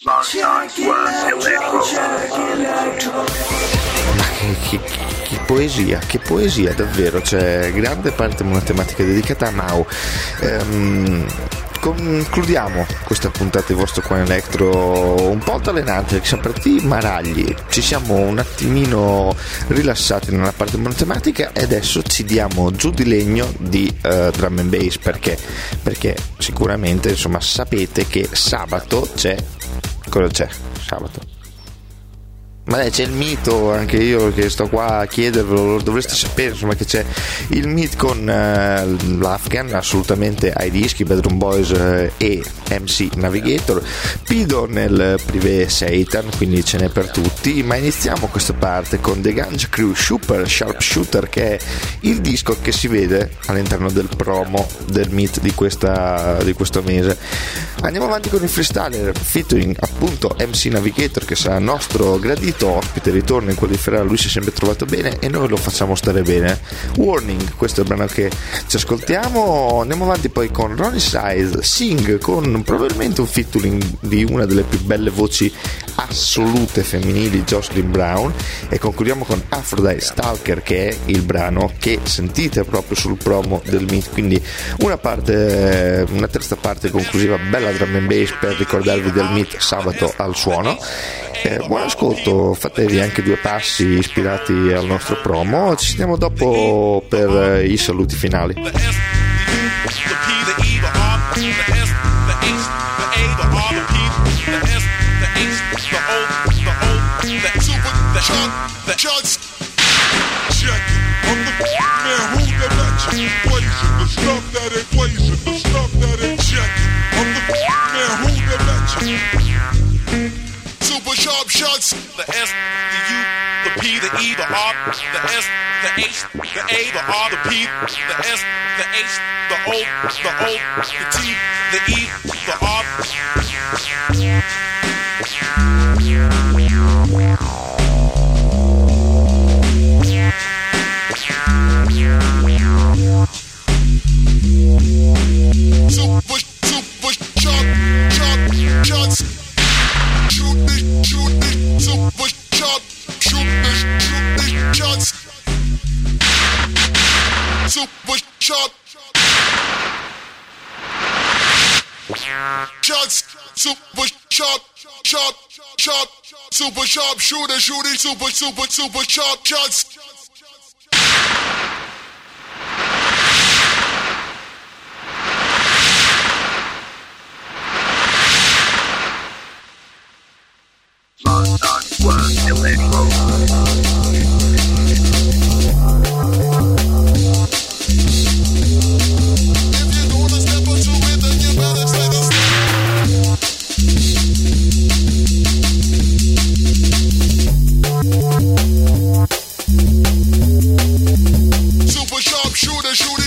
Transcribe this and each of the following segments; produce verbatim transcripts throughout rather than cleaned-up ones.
Che, che, che poesia, che poesia davvero, cioè grande parte matematica dedicata a Mau. Ehm, concludiamo questa puntata di vostro Qua Electro un po' altalenante, perché siamo partiti maragli, ci siamo un attimino rilassati nella parte matematica e adesso ci diamo giù di legno di uh, drum and bass, perché perché sicuramente insomma sapete che sabato c'è, cosa c'è sabato? Ma dai, c'è il mito, anche io che sto qua a chiedervelo, lo dovreste sapere, insomma, che c'è il meet con uh, l'Afghan, assolutamente ai dischi, Bedroom Boys uh, e M C Navigator, Pido nel privé Satan, quindi ce n'è per tutti, ma iniziamo questa parte con The Ganja Crew Super Sharpshooter, che è il disco che si vede all'interno del promo del meet di, questa, di questo mese. Andiamo avanti con il freestyler featuring appunto M C Navigator, che sarà nostro gradito ospite, ritorno in quelli di Ferrara, lui si è sempre trovato bene e noi lo facciamo stare bene. Warning, questo è il brano che ci ascoltiamo. Andiamo avanti poi con Ronnie Size, Sing, con probabilmente un featuring di una delle più belle voci assolute femminili, Jocelyn Brown, e concludiamo con Aphrodite Stalker, che è il brano che sentite proprio sul promo del meet, quindi una parte, una terza parte conclusiva, bella drum and bass per ricordarvi del meet sabato al suono. Eh, buon ascolto, fatevi anche due passi ispirati al nostro promo, ci sentiamo dopo per eh, i saluti finali. Sharp shots, the S, the U, the P, the E, the R, the S, the H, the A, the R, the P, the S, the H, the O, the O, the T, the E, the R. Super, super sharp, sharp shots. Shoot me, shoot me, super sharp. Shoot me, shoot me, shots. Super sharp. Shots, super sharp, sharp, sharp. Super sharp shooter, shooting, super, super, super sharp shots. Super sharp shooter, shooting.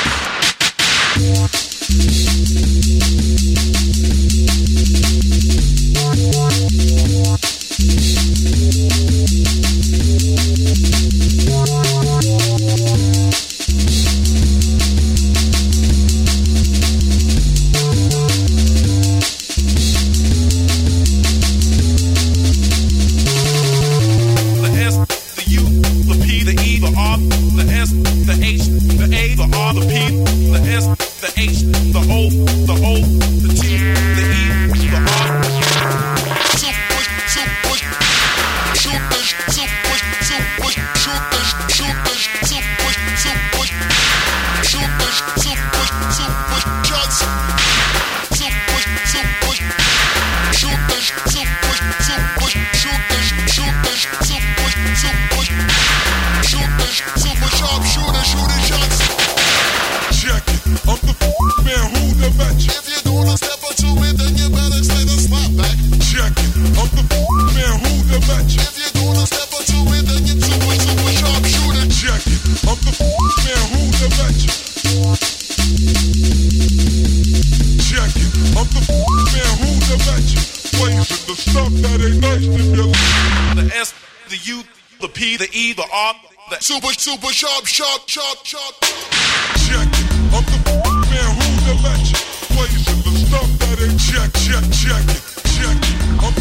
Super, super sharp, sharp, sharp, sharp. Check it. I'm the man who the legend. Blazing the stuff that ain't check, check, check it. Check it. I'm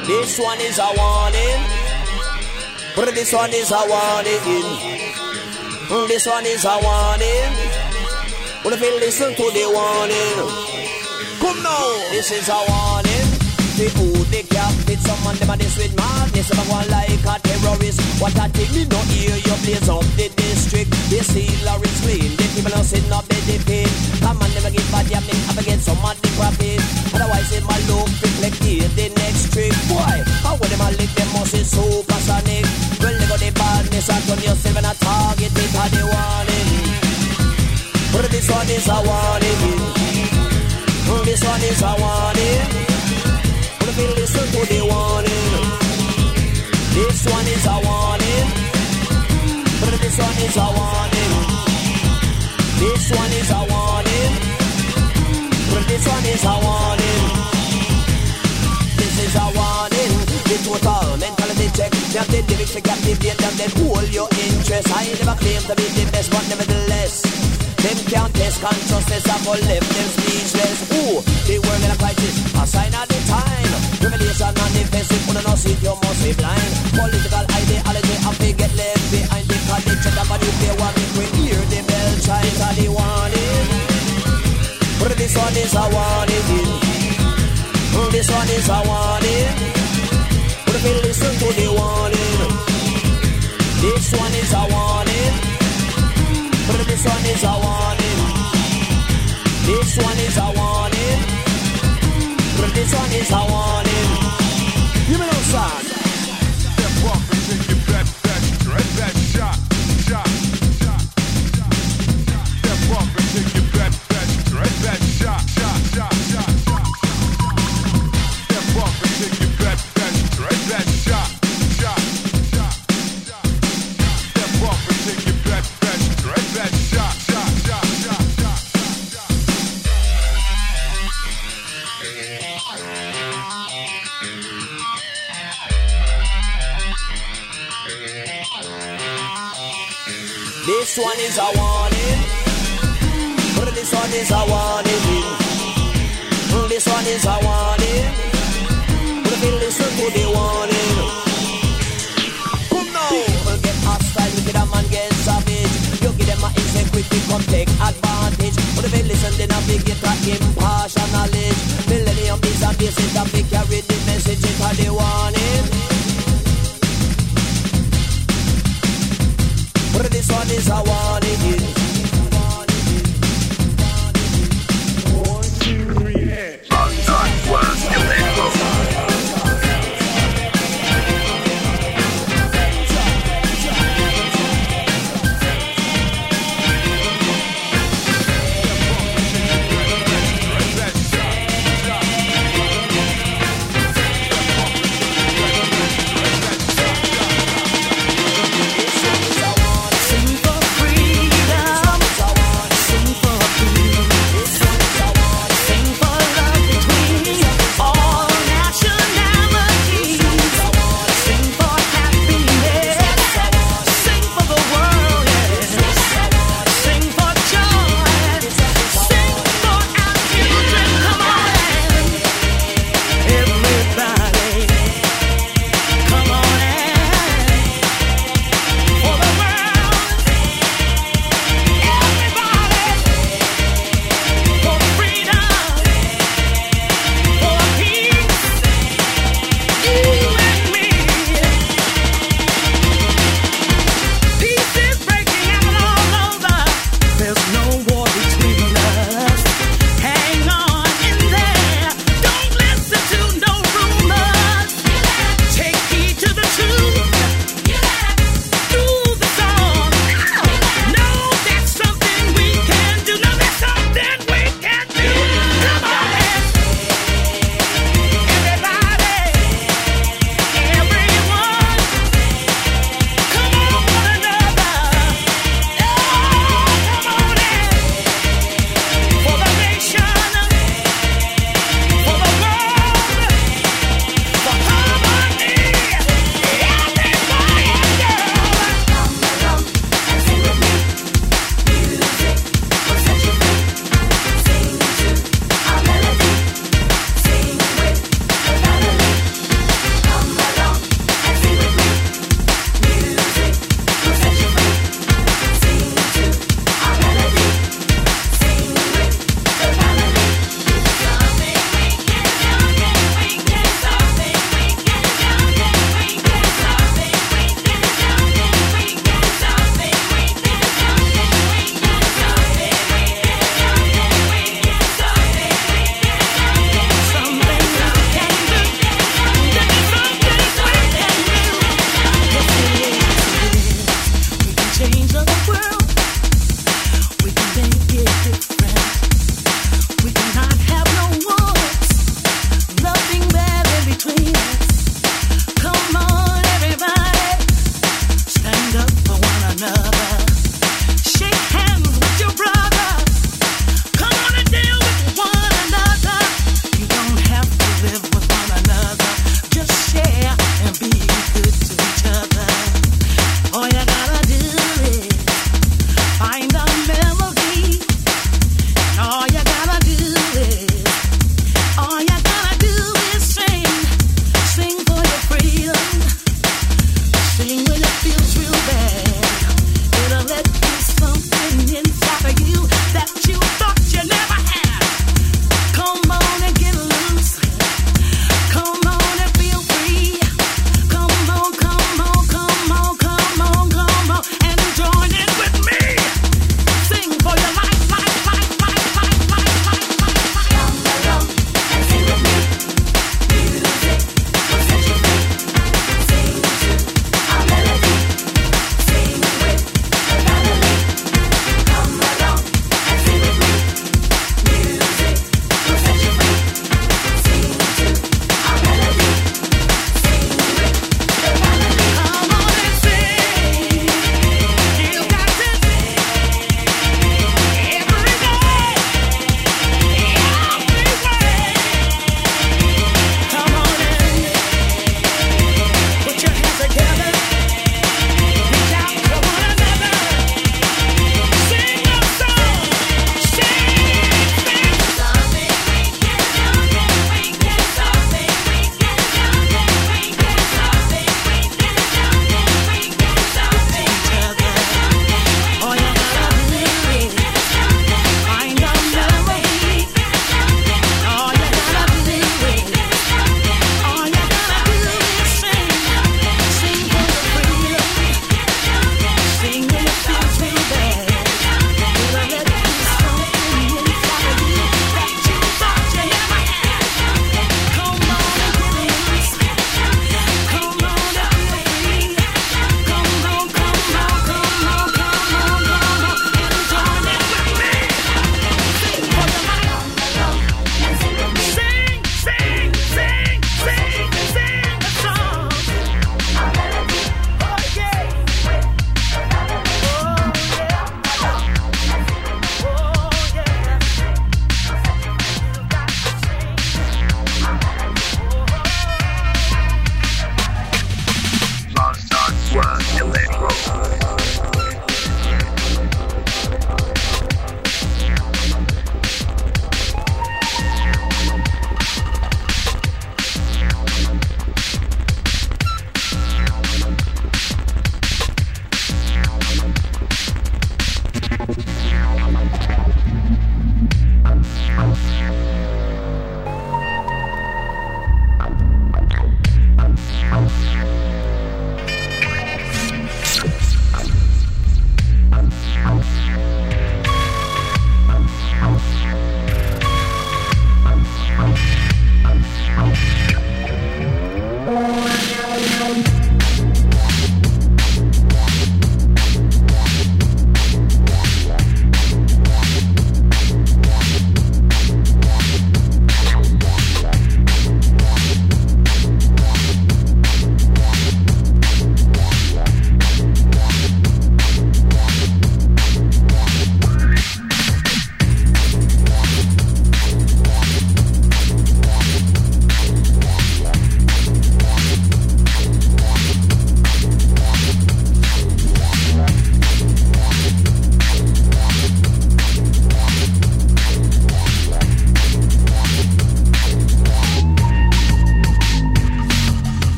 This one is a warning. But this one is a warning. This one is a warning. But if you listen to the warning, come now. This is a warning. The who they can't fit someone them a this with madness. If I go like a terrorist, what I think me no hear you blaze up the district. They see Lawrence Green, the people are sitting up there, they pain. Come on, never give bad yam, have to get some of the profit. Otherwise, they might look reflect the next trick. Boy, how would them a lick them must be supersonic? Well, they got the badness and turn yourself and a target it had the warning. But this one is a warning. This one is a warning. But if you listen to the warning, this one is a warning. But this one is a warning. This one is a warning. But this one is a warning. This is a warning. The total mentality check. You have the lyrics to captivate them, then hold your interest. I never claim to be the best, but nevertheless, them can't test consciousness. I go left them speechless. Ooh, the world in a crisis, a sign of the time. Revelation manifested, when I not see you must be blind. Political ideology, I feel get left behind. The college of the nuclear war, make we hear the bell chimes of the warning. But this one is a warning. This one is a warning. But if you listen to the warning, this one is a warning. But this one is a warning. This one is a warning. But this one is a warning. You know what I'm saying? Step up and take your best, best, dread that shot, shot, shot. Step up and take your best, best, dread that shot, shot, shot, shot, shot. Step up and take your best, best, dread that shot, shot, shot, shot. Step up and take your best, best, dread that shot, shot, shot, shot, shot, shot. This one is a warning. But this one is a warning. This one is a warning. But if you listen to the warning, come now. People get hostile, look at a man get savage. You give them an insecurity, come take advantage. But if you listen, then I big get a impartial knowledge. Millennium is a basic topic, carry the message into the warning. But this one is a warning. One, two, three, hit.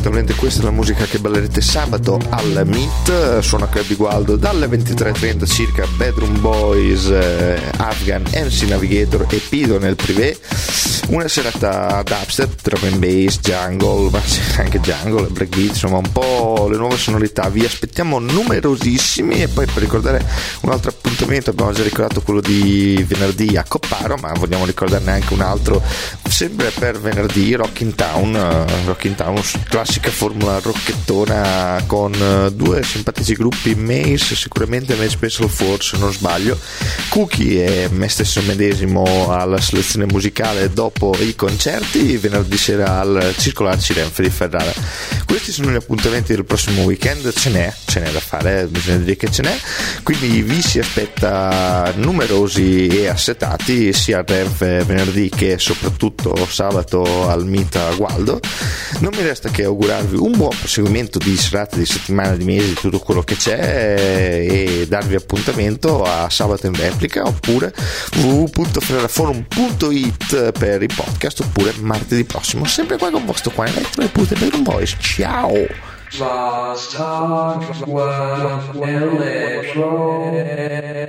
assolutamente questa è la musica che ballerete sabato al Meet. Suona Club Igualdo dalle ventitré e trenta circa, Bedroom Boys, eh, Afghan, M C Navigator e Pido nel privé. Una serata dubstep, drum and bass, jungle, ma anche jungle, breakbeat, insomma un po' le nuove sonorità. Vi aspettiamo numerosissimi. E poi per ricordare un altro appuntamento, abbiamo già ricordato quello di venerdì a Copparo, ma vogliamo ricordarne anche un altro sempre per venerdì, Rock in Town. uh, Rock in Town, classica formula rockettona con uh, due simpatici gruppi, Mace sicuramente, Mace Special Force se non sbaglio, Cookie e me stesso medesimo alla selezione musicale dopo i concerti, venerdì sera al Circolarci Renfe di Ferrara. Questi sono gli appuntamenti del prossimo weekend. Ce n'è, ce n'è da fare, eh, bisogna dire che ce n'è, quindi vi si aspetta numerosi e assetati sia al Renfe venerdì che soprattutto sabato al Meet a Gualdo. Non mi resta che augurarvi un buon proseguimento di serate, di settimane, di mesi, di tutto quello che c'è, e darvi appuntamento a sabato in replica, oppure w w w punto ferraraforum punto it per i podcast, oppure martedì prossimo sempre qua con vostro qua Electro e Pute Bedroom Boys. Ciao! Last time was electro.